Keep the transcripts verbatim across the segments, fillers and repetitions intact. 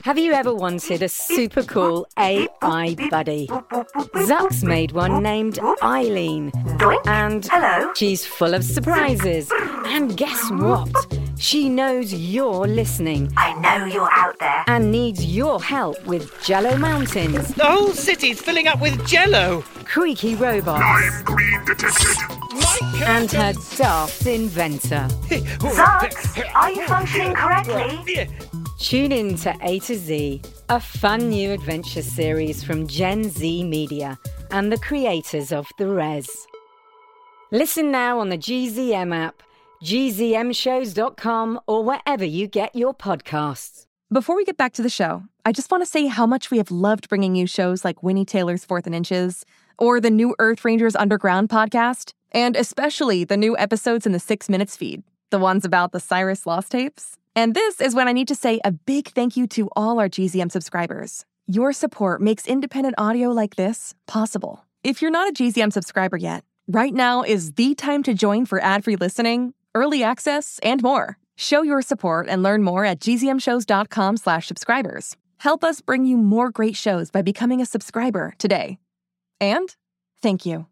Have you ever wanted a super cool A I buddy? Zuck's made one named Eileen. And Hello. she's full of surprises. And guess what? She knows you're listening I know you're out there. and needs your help with Jello Mountains, The whole city's filling up with jello. creaky robots, I'm green detected. and her daft inventor. Zux, are you functioning correctly? Tune in to A to Z, a fun new adventure series from Gen Z Media and the creators of The Res. Listen now on the G Z M app, G Z M shows dot com, or wherever you get your podcasts. Before we get back to the show, I just want to say how much we have loved bringing you shows like Winnie Taylor's Fourth and Inches, or the new Earth Rangers Underground podcast, and especially the new episodes in the Six Minutes feed, the ones about the Cyrus Lost tapes. And this is when I need to say a big thank you to all our G Z M subscribers. Your support makes independent audio like this possible. If you're not a G Z M subscriber yet, right now is the time to join for ad-free listening, early access, and more. Show your support and learn more at G Z M shows dot com slash subscribers. Help us bring you more great shows by becoming a subscriber today. And thank you.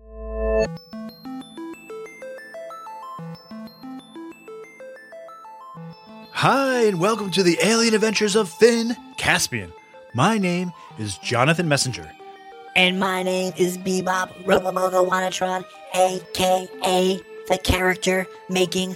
Hi, and welcome to the Alien Adventures of Finn Caspian. My name is Jonathan Messenger. And my name is Bebop Robomogo Wanatron, a k a the Character Making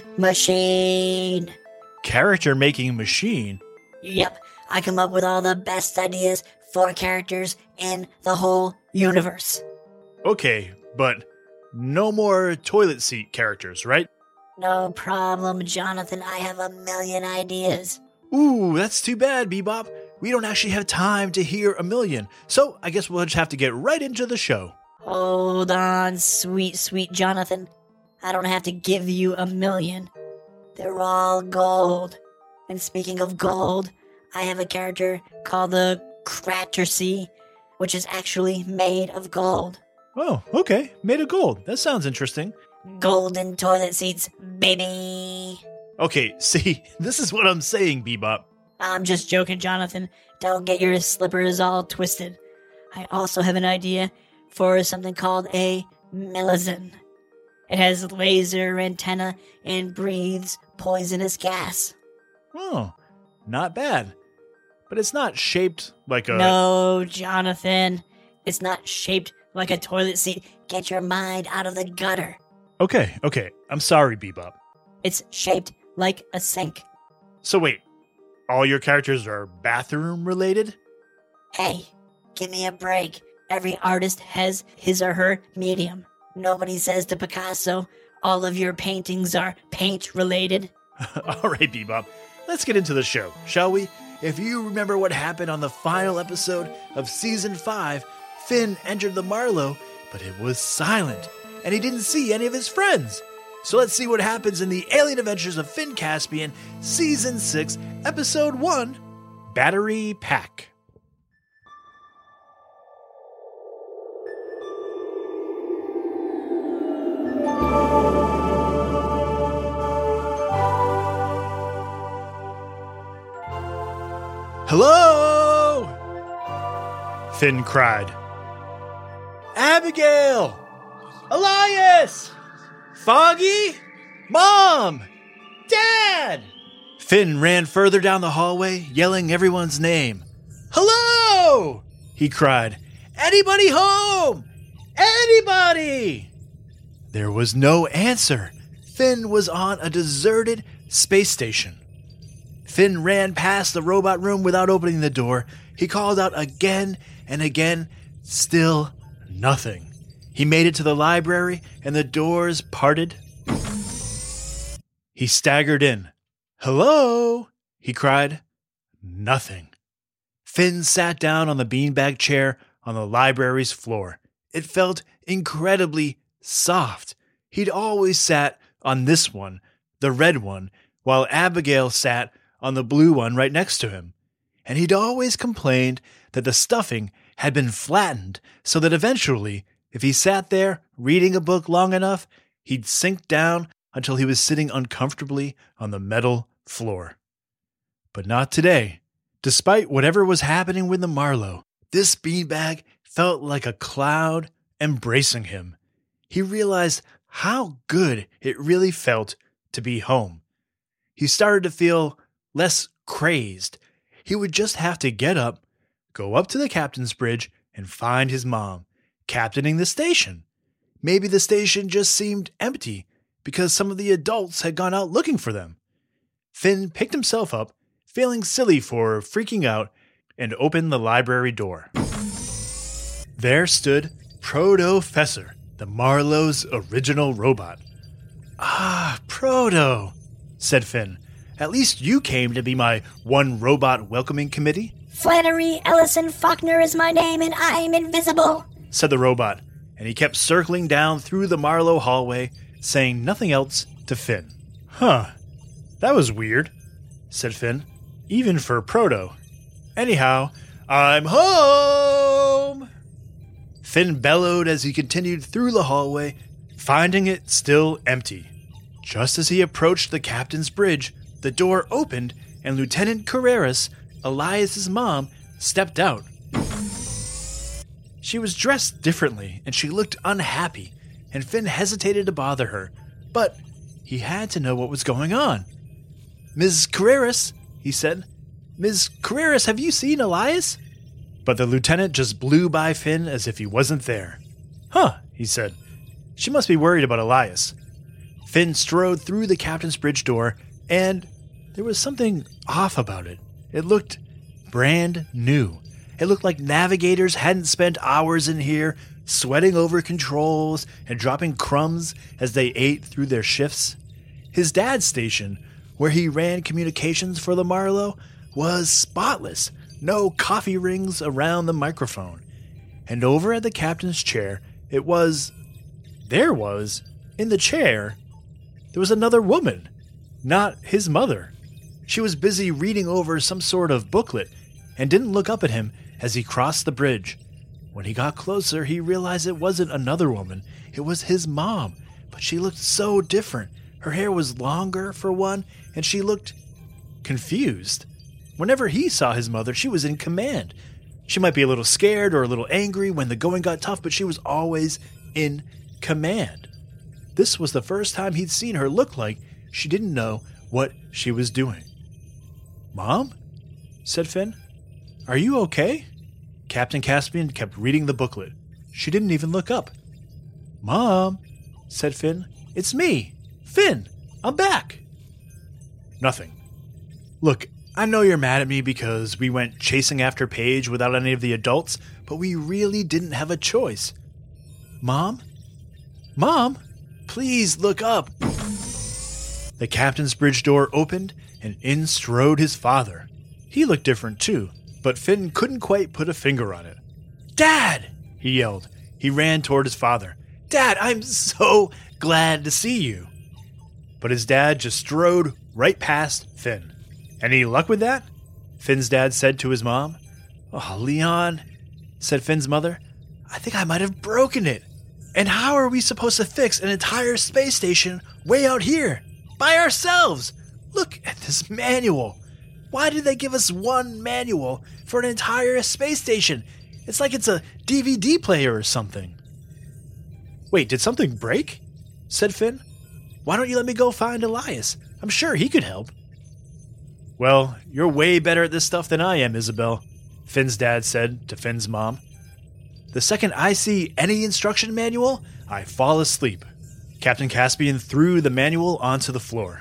Machine. Character Making Machine? Yep, I come up with all the best ideas for characters in the whole universe. Okay, but no more toilet seat characters, right? No problem, Jonathan. I have a million ideas. Ooh, that's too bad, Bebop. We don't actually have time to hear a million, so I guess we'll just have to get right into the show. Hold on, sweet, sweet Jonathan. I don't have to give you a million. They're all gold. And speaking of gold, I have a character called the Crattersea, which is actually made of gold. Oh, okay. Made of gold. That sounds interesting. Golden toilet seats, baby. Okay, see, this is what I'm saying, Bebop. I'm just joking, Jonathan. Don't get your slippers all twisted. I also have an idea for something called a Millizin. It has laser antenna and breathes poisonous gas. Oh, not bad. But it's not shaped like a... No, Jonathan. It's not shaped like a toilet seat. Get your mind out of the gutter. Okay, okay. I'm sorry, Bebop. It's shaped like a sink. So wait, all your characters are bathroom related? Hey, give me a break. Every artist has his or her medium. Nobody says to Picasso, all of your paintings are paint related. All right, Bebop. Let's get into the show, shall we? If you remember what happened on the final episode of Season five, Finn entered the Marlow, but it was silent, and he didn't see any of his friends. So let's see what happens in the Alien Adventures of Finn Caspian, Season six, Episode one, Battery Pack. Hello? Finn cried. Abigail! Elias! Foggy? Mom! Dad! Finn ran further down the hallway, yelling everyone's name. Hello! He cried. Anybody home? Anybody! There was no answer. Finn was on a deserted space station. Finn ran past the robot room without opening the door. He called out again and again. Still nothing. He made it to the library, and the doors parted. He staggered in. Hello? He cried. Nothing. Finn sat down on the beanbag chair on the library's floor. It felt incredibly soft. He'd always sat on this one, the red one, while Abigail sat on the blue one right next to him. And he'd always complained that the stuffing had been flattened so that eventually, if he sat there reading a book long enough, he'd sink down until he was sitting uncomfortably on the metal floor. But not today. Despite whatever was happening with the Marlowe, this beanbag felt like a cloud embracing him. He realized how good it really felt to be home. He started to feel less crazed. He would just have to get up, go up to the captain's bridge, and find his mom, captaining the station. Maybe the station just seemed empty because some of the adults had gone out looking for them. Finn picked himself up, feeling silly for freaking out, and opened the library door. There stood Proto-Fessor, the Marlowe's original robot. "Ah, Proto," said Finn. "At least you came to be my one robot welcoming committee," Flannery Ellison Faulkner is my name and I'm invisible, said the robot, and he kept circling down through the Marlowe hallway, saying nothing else to Finn. "Huh, that was weird," said Finn, "even for Proto. Anyhow, I'm home!" Finn bellowed as he continued through the hallway, finding it still empty. Just as he approached the captain's bridge, the door opened and Lieutenant Carreras, Elias's mom, stepped out. She was dressed differently and she looked unhappy, and Finn hesitated to bother her, but he had to know what was going on. "Miz Carreras," he said. "Miz Carreras, have you seen Elias?" But the lieutenant just blew by Finn as if he wasn't there. "Huh," he said. "She must be worried about Elias." Finn strode through the captain's bridge door, and there was something off about it. It looked brand new. It looked like navigators hadn't spent hours in here sweating over controls and dropping crumbs as they ate through their shifts. His dad's station, where he ran communications for the Marlowe, was spotless. No coffee rings around the microphone. And over at the captain's chair, it was... There was, in the chair, there was another woman. Not his mother. She was busy reading over some sort of booklet and didn't look up at him as he crossed the bridge. When he got closer, he realized it wasn't another woman. It was his mom, but she looked so different. Her hair was longer, for one, and she looked confused. Whenever he saw his mother, she was in command. She might be a little scared or a little angry when the going got tough, but she was always in command. This was the first time he'd seen her look like she didn't know what she was doing. "Mom?" said Finn. "Are you okay?" Captain Caspian kept reading the booklet. She didn't even look up. "Mom," said Finn. "It's me, Finn. I'm back." Nothing. "Look, I know you're mad at me because we went chasing after Paige without any of the adults, but we really didn't have a choice." "Mom? Mom? Please look up." The captain's bridge door opened, and in strode his father. He looked different too, but Finn couldn't quite put a finger on it. "Dad!" he yelled. He ran toward his father. "Dad, I'm so glad to see you." But his dad just strode right past Finn. "Any luck with that?" Finn's dad said to his mom. "Oh, Leon," said Finn's mother, "I think I might have broken it. And how are we supposed to fix an entire space station way out here? By ourselves? Look at this manual. Why did they give us one manual for an entire space station? It's like it's a D V D player or something." "Wait, did something break?" said Finn. "Why don't you let me go find Elias? I'm sure he could help." "Well, you're way better at this stuff than I am, Isabel," Finn's dad said to Finn's mom. "The second I see any instruction manual, I fall asleep." Captain Caspian threw the manual onto the floor.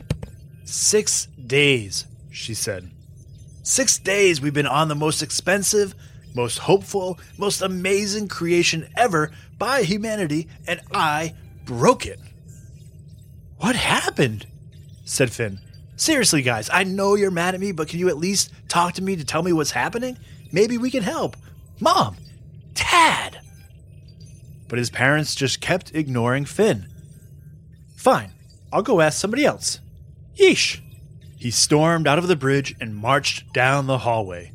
Six days, she said. Six days we've been on the most expensive, most hopeful, most amazing creation ever by humanity, and I broke it." "What happened?" said Finn. "Seriously, guys, I know you're mad at me, but can you at least talk to me to tell me what's happening? Maybe we can help. Mom! Dad!" But his parents just kept ignoring Finn. "Fine, I'll go ask somebody else. Yeesh." He stormed out of the bridge and marched down the hallway.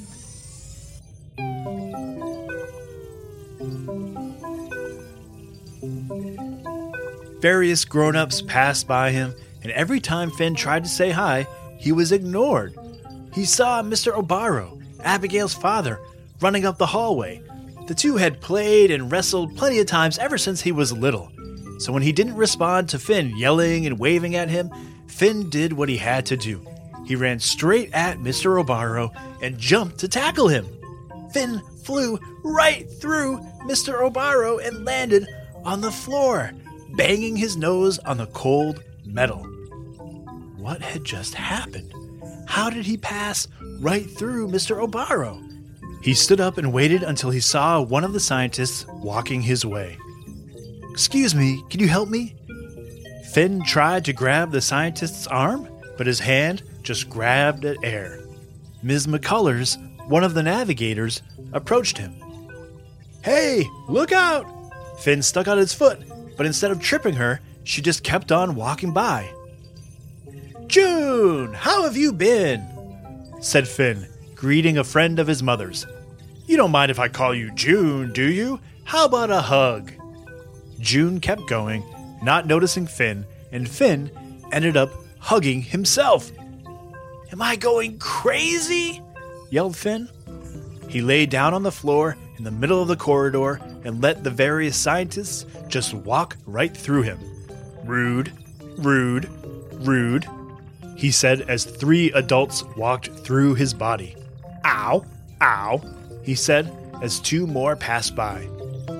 Various grown-ups passed by him, and every time Finn tried to say hi, he was ignored. he saw Mister Obaro, Abigail's father, running up the hallway. The two had played and wrestled plenty of times ever since he was little. So when he didn't respond to Finn yelling and waving at him, Finn did what he had to do. He ran straight at Mister Obaro and jumped to tackle him. Finn flew right through Mister Obaro and landed on the floor, banging his nose on the cold metal. What had just happened? How did he pass right through Mister Obaro? He stood up and waited until he saw one of the scientists walking his way. "Excuse me, can you help me?" Finn tried to grab the scientist's arm, but his hand just grabbed at air. Miz McCullers, one of the navigators, approached him. "Hey, look out!" Finn stuck out his foot, but instead of tripping her, she just kept on walking by. "June, how have you been?" said Finn, greeting a friend of his mother's. "You don't mind if I call you June, do you? How about a hug?" June kept going, not noticing Finn, and Finn ended up hugging himself. "Am I going crazy?" yelled Finn. He lay down on the floor in the middle of the corridor and let the various scientists just walk right through him. "Rude, rude, rude," he said as three adults walked through his body. "Ow, ow," he said as two more passed by.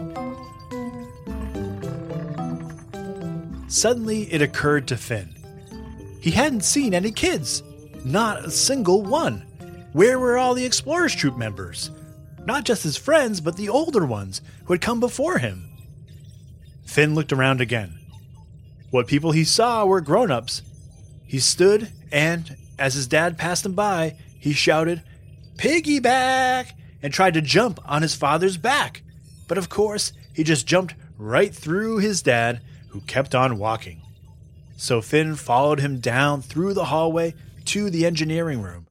Suddenly it occurred to Finn. He hadn't seen any kids. Not a single one. Where were all the Explorers Troop members? Not just his friends, but the older ones who had come before him. Finn looked around again. What people he saw were grown-ups. He stood and, as his dad passed him by, he shouted, "Piggyback!" and tried to jump on his father's back. But of course, he just jumped right through his dad, who kept on walking. So Finn followed him down through the hallway to the engineering room.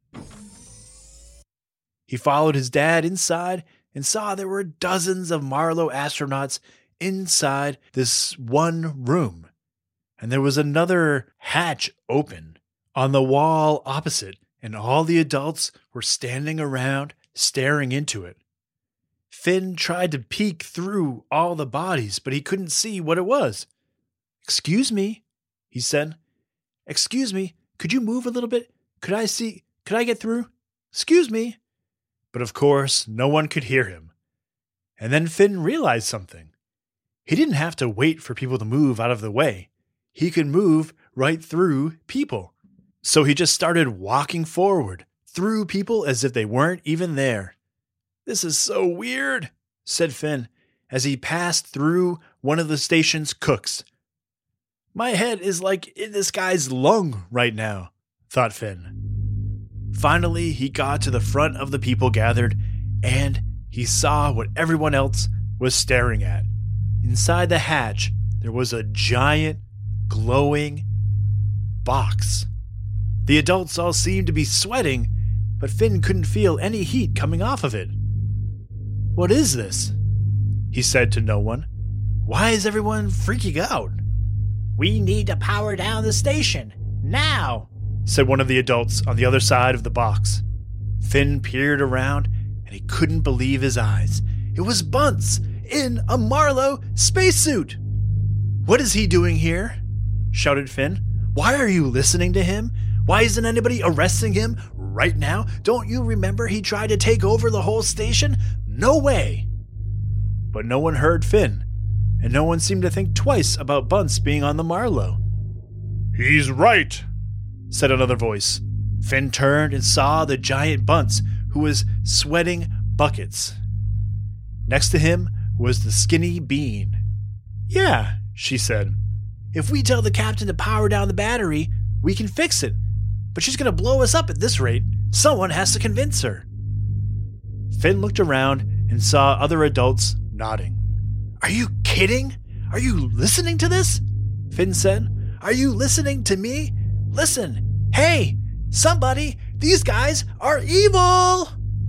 He followed his dad inside and saw there were dozens of Marlow astronauts inside this one room. And there was another hatch open on the wall opposite, and all the adults were standing around staring into it. Finn tried to peek through all the bodies, but he couldn't see what it was. "Excuse me," he said. "Excuse me, could you move a little bit? Could I see? Could I get through? Excuse me." But of course, no one could hear him. And then Finn realized something. He didn't have to wait for people to move out of the way. He could move right through people. So he just started walking forward, through people as if they weren't even there. "This is so weird," said Finn, as he passed through one of the station's cooks. "My head is like in this guy's lung right now," thought Finn. Finally, he got to the front of the people gathered, and he saw what everyone else was staring at. Inside the hatch, there was a giant, glowing box. The adults all seemed to be sweating, but Finn couldn't feel any heat coming off of it. "What is this?" he said to no one. "Why is everyone freaking out?" "We need to power down the station, now," said one of the adults on the other side of the box. Finn peered around, and he couldn't believe his eyes. It was Bunce, in a Marlow spacesuit. "What is he doing here?" shouted Finn. "Why are you listening to him? Why isn't anybody arresting him right now? Don't you remember he tried to take over the whole station? No way!" But no one heard Finn, and no one seemed to think twice about Bunce being on the Marlow. "He's right," said another voice. Finn turned and saw the giant Bunce, who was sweating buckets. Next to him was the skinny Bean. "Yeah," she said. "If we tell the captain to power down the battery, we can fix it. But she's going to blow us up at this rate. Someone has to convince her." Finn looked around and saw other adults nodding. "Are you kidding? Are you listening to this?" Finn said. "Are you listening to me? Listen. Hey, somebody, these guys are evil!"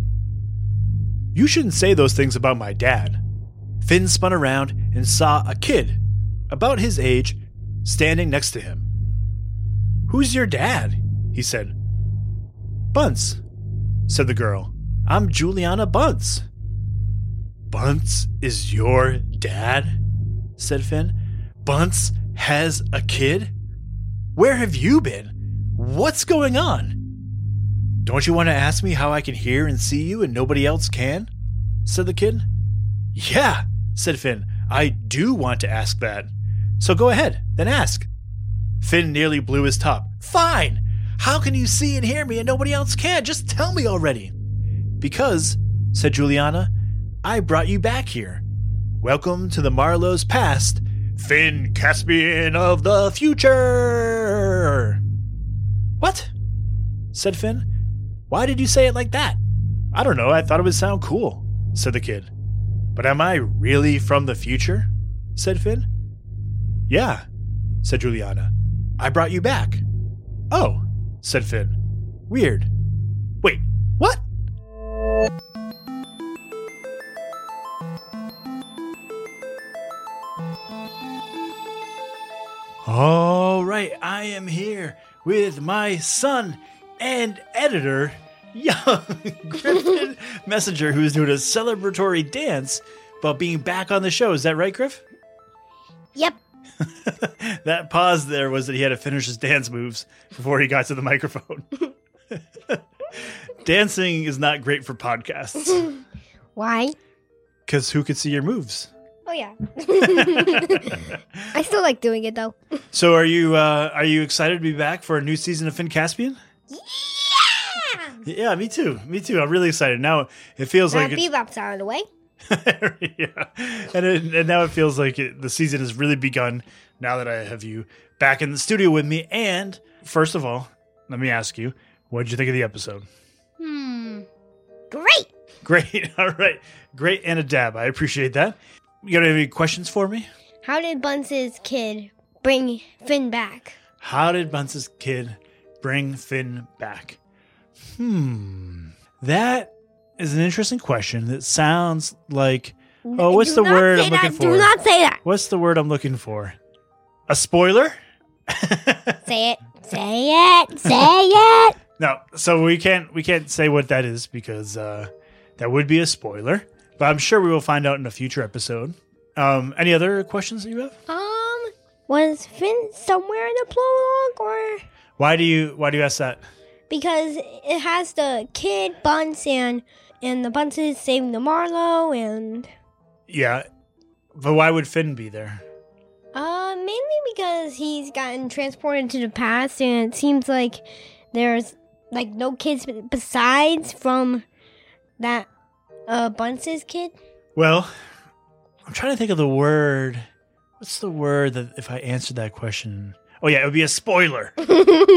"You shouldn't say those things about my dad." Finn spun around and saw a kid, about his age, standing next to him. "Who's your dad?" he said. Bunce, said the girl. I'm Juliana Bunce. Bunce is your dad? Said Finn. Bunce has a kid? Where have you been? What's going on? Don't you want to ask me how I can hear and see you and nobody else can? Said the kid. Yeah, said Finn. I do want to ask that. So go ahead, then ask. Finn nearly blew his top. Fine! How can you see and hear me and nobody else can? Just tell me already. Because, said Juliana, I brought you back here. Welcome to the Marlowe's past, Finn Caspian of the future. What? Said Finn. Why did you say it like that? I don't know, I thought it would sound cool, said the kid. But am I really from the future? Said Finn. Yeah, said Juliana. I brought you back. Oh, said Finn. Weird. Wait, what? All right, I am here with my son and editor, young Griffin Messenger, who's doing a celebratory dance about being back on the show. Is that right, Griff? Yep. That pause there was that he had to finish his dance moves before he got to the microphone. Dancing is not great for podcasts. Why? Because who could see your moves? Oh yeah. I still like doing it though. So are you uh, are you excited to be back for a new season of Finn Caspian? Yeah. Yeah, me too. Me too. I'm really excited. Now it feels Now like it's... Bebop's out of the way. Yeah. And, it, and now it feels like it, the season has really begun now that I have you back in the studio with me. And first of all, let me ask you, what did you think of the episode? Hmm. Great. Great. All right. Great and a dab. I appreciate that. You got any questions for me? How did Bunce's kid bring Finn back? How did Bunce's kid bring Finn back? Hmm. That is an interesting question that sounds like... Oh, what's Do the not word say I'm that. looking for? Do not say that. What's the word I'm looking for? A spoiler? Say it. Say it. Say it. No, so we can't we can't say what that is because uh, that would be a spoiler. But I'm sure we will find out in a future episode. Um, any other questions that you have? Um, was Finn somewhere in the prologue, or Why do you why do you ask that? because it has the kid Bunce and and the Bunces saving the Marlowe and Yeah, but why would Finn be there? uh mainly because he's gotten transported to the past, and it seems like there's like no kids besides from that uh Bunce's kid. Well, I'm trying to think of the word. What's the word that if I answered that question? Oh yeah, it would be a spoiler. Why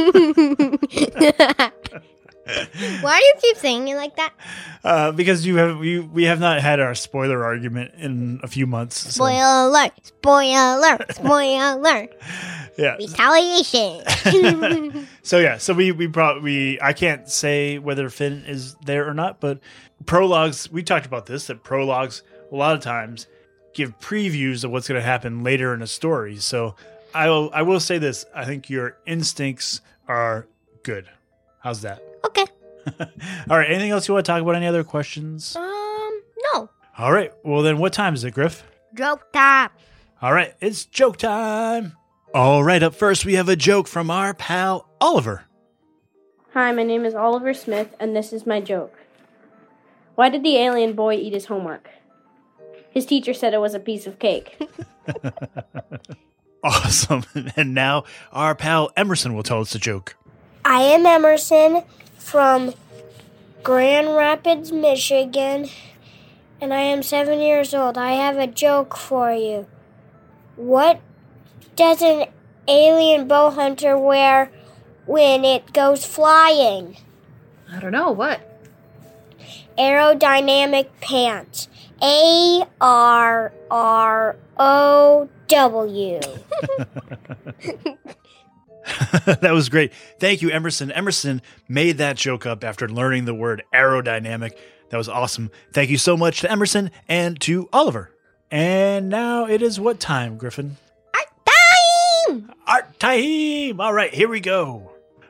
do you keep saying it like that? Uh, because you have you we have not had our spoiler argument in a few months. So. Spoiler! Spoiler! Spoiler! Yeah. Retaliation! So yeah, so we we probably we I can't say whether Finn is there or not, but prologues, we talked about this, that prologues a lot of times give previews of what's going to happen later in a story. So I will I will say this, I think your instincts are good. How's that? Okay. All right, anything else you want to talk about? Any other questions? Um, no. All right, well then what time is it, Griff? Joke time. All right, it's joke time. All right, up first we have a joke from our pal Oliver. Hi, my name is Oliver Smith, and this is my joke. Why did the alien boy eat his homework? His teacher said it was a piece of cake. Awesome. And now our pal Emerson will tell us a joke. I am Emerson from Grand Rapids, Michigan, and I am seven years old. I have a joke for you. What does an alien bow hunter wear when it goes flying? I don't know, what? Aerodynamic pants. A R R O W. That was great. Thank you, Emerson. Emerson made that joke up after learning the word aerodynamic. That was awesome. Thank you so much to Emerson and to Oliver. And now it is what time, Griffin? Art time! Art time! All right, here we go.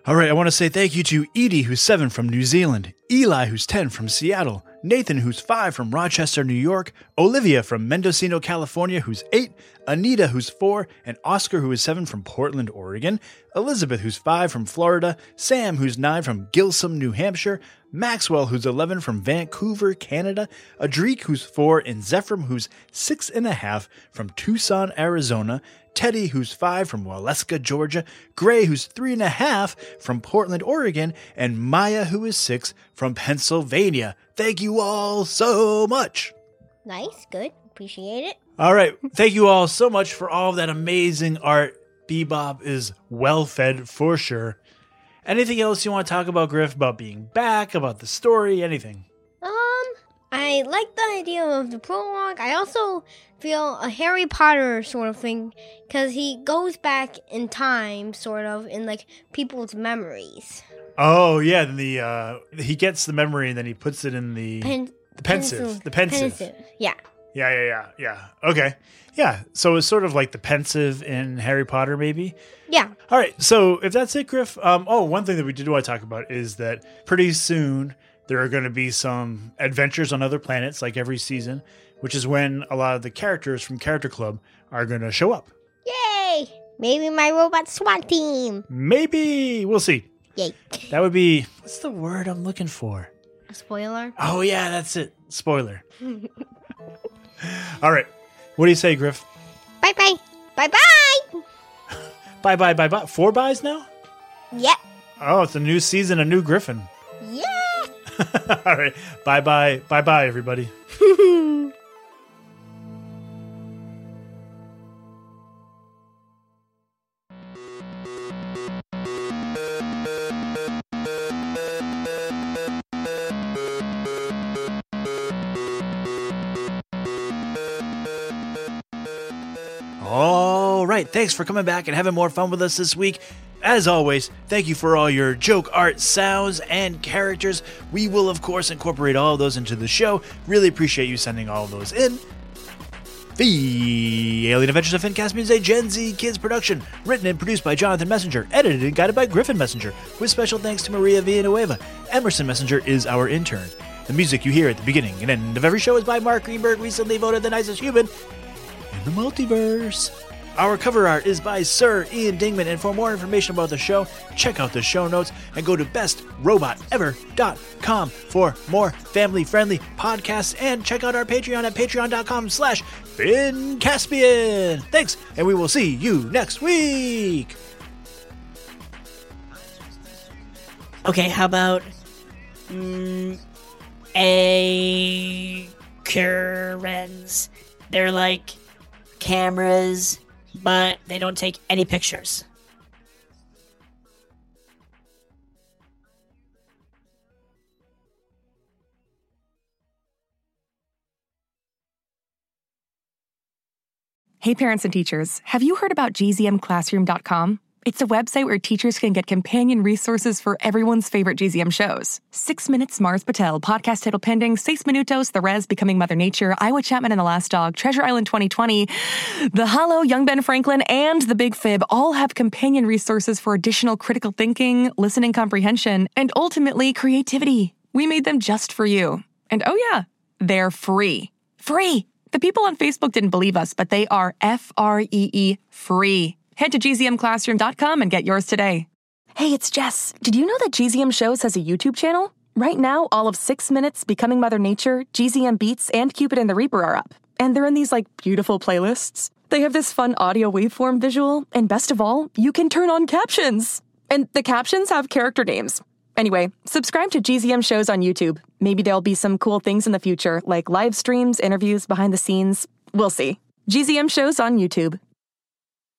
All right, I want to say thank you to Edie, who's seven from New Zealand, Eli, who's ten from Seattle, Nathan, who's five from Rochester, New York, Olivia from Mendocino, California, who's eight, Anita, who's four, and Oscar, who is seven from Portland, Oregon, Elizabeth, who's five from Florida, Sam, who's nine from Gilsum, New Hampshire, Maxwell, who's eleven from Vancouver, Canada, Adrique, who's four, and Zephram, who's six and a half from Tucson, Arizona, Teddy, who's five from Waleska, Georgia, Gray, who's three and a half from Portland, Oregon, and Maya, who is six from Pennsylvania. Thank you all so much. Nice, good, appreciate it. All right, thank you all so much for all of that amazing art. Bebop is well fed for sure. Anything else you want to talk about, Griff, about being back, about the story, anything? Um, I like the idea of the prologue. I also feel a Harry Potter sort of thing, because he goes back in time, sort of, in, like, people's memories. Oh, yeah, the uh, he gets the memory and then he puts it in the, Pen- the pensive. pensive. The pensive. Pensive, yeah. Yeah, yeah, yeah, yeah. Okay. Yeah, so it's sort of like the pensive in Harry Potter, maybe? Yeah. All right, so if that's it, Griff, um, oh, one thing that we did want to talk about is that pretty soon there are going to be some adventures on other planets, like every season, which is when a lot of the characters from Character Club are going to show up. Yay! Maybe my robot SWAT team. Maybe. We'll see. Yay. That would be, what's the word I'm looking for? A spoiler? Oh, yeah, that's it. Spoiler. All right. What do you say, Griff? Bye-bye. Bye-bye. Bye-bye, bye-bye. Four buys now? Yep. Oh, it's a new season, a new Griffin. Yeah. All right. Bye-bye. Bye-bye, everybody. All right, thanks for coming back and having more fun with us this week. As always, thank you for all your joke art, sounds, and characters. We will, of course, incorporate all of those into the show. Really appreciate you sending all of those in. The Alien Adventures of Finn Caspian is a Gen Z Kids production, written and produced by Jonathan Messenger, edited and guided by Griffin Messenger, with special thanks to Maria Villanueva. Emerson Messenger is our intern. The music you hear at the beginning and end of every show is by Mark Greenberg, recently voted the nicest human in the multiverse. Our cover art is by Sir Ian Dingman, and for more information about the show, check out the show notes and go to best robot ever dot com for more family-friendly podcasts, and check out our Patreon at patreon.com slash Finn Caspian. Thanks, and we will see you next week. Okay, how about mm, Acorns? They're like cameras, but they don't take any pictures. Hey parents and teachers, have you heard about G Z M classroom dot com? It's a website where teachers can get companion resources for everyone's favorite G Z M shows. Six Minutes, Mars Patel, Podcast Title Pending, Seis Minutos, The Res, Becoming Mother Nature, Iowa Chapman and the Last Dog, Treasure Island twenty twenty, The Hollow, Young Ben Franklin, and The Big Fib all have companion resources for additional critical thinking, listening comprehension, and ultimately creativity. We made them just for you. And oh yeah, they're free. Free! The people on Facebook didn't believe us, but they are F R E E free. Head to G Z M classroom dot com and get yours today. Hey, it's Jess. Did you know that G Z M Shows has a YouTube channel? Right now, all of Six Minutes, Becoming Mother Nature, G Z M Beats, and Cupid and the Reaper are up. And they're in these, like, beautiful playlists. They have this fun audio waveform visual, and best of all, you can turn on captions. And the captions have character names. Anyway, subscribe to G Z M Shows on YouTube. Maybe there'll be some cool things in the future, like live streams, interviews, behind the scenes. We'll see. G Z M Shows on YouTube.